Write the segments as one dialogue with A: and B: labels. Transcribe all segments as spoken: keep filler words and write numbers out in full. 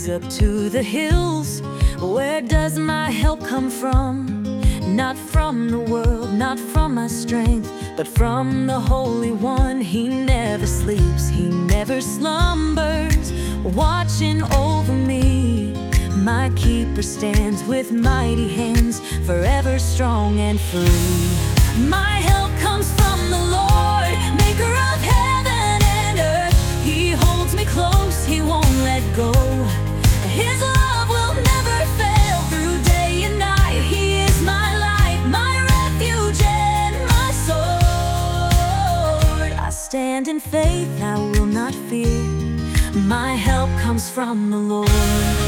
A: up to the hills. Where does my help come from? Not from the world, not from my strength, but from the Holy One. He never sleeps, He never slumbers, watching over me. My keeper stands with mighty hands, forever strong and free. My help comes from the Lord, maker of heaven and earth. He holds me close, He won't let go. His love will never fail through day and night. He is my light, my refuge and my sword. I stand in faith, I will not fear. My help comes from the Lord.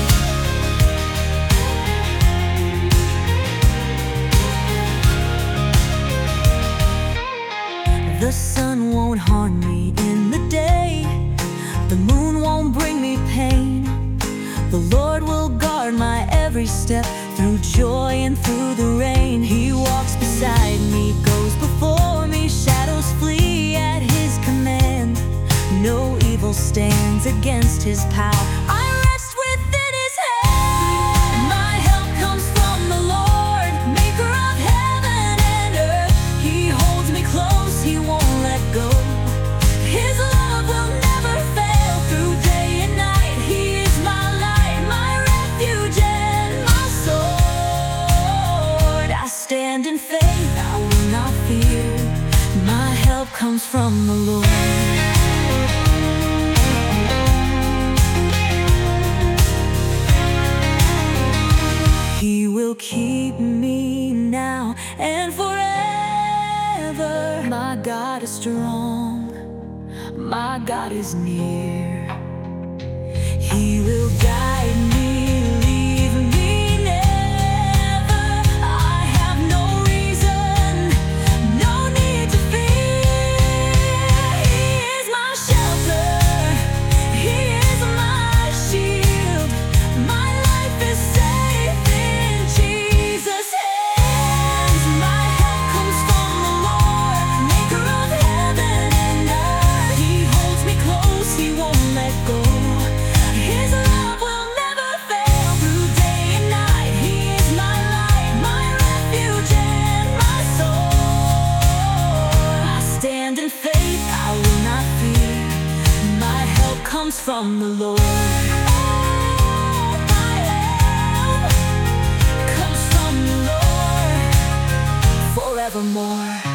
A: The sun won't harm me in the day, the moon won't bring me pain. The Lord will guard my every step, through joy and through the rain. He walks beside me, goes before me, shadows flee at His command. No evil stands against His power. I rest within His hand. My help comes from the Lord, maker of heaven and earth. He holds me close, He won't let go. His love will never fail through day and night. He is my light, my refuge and my sword. I stand in faith, I will not fear. My help comes from the Lord. He will keep me now and forever. My God is strong, my God is near. He will guide me, leave me never. I have no reason, no need to fear. He is my shelter, He is my shield. My life is safe in Jesus' hands. My help comes from the Lord, maker of heaven and earth. He holds me close, He won't let go. His love will never fail through day and night. He is my light, my refuge and my sword. I stand in faith, I will not fear. My help comes from the Lord. My help comes from the Lord forevermore.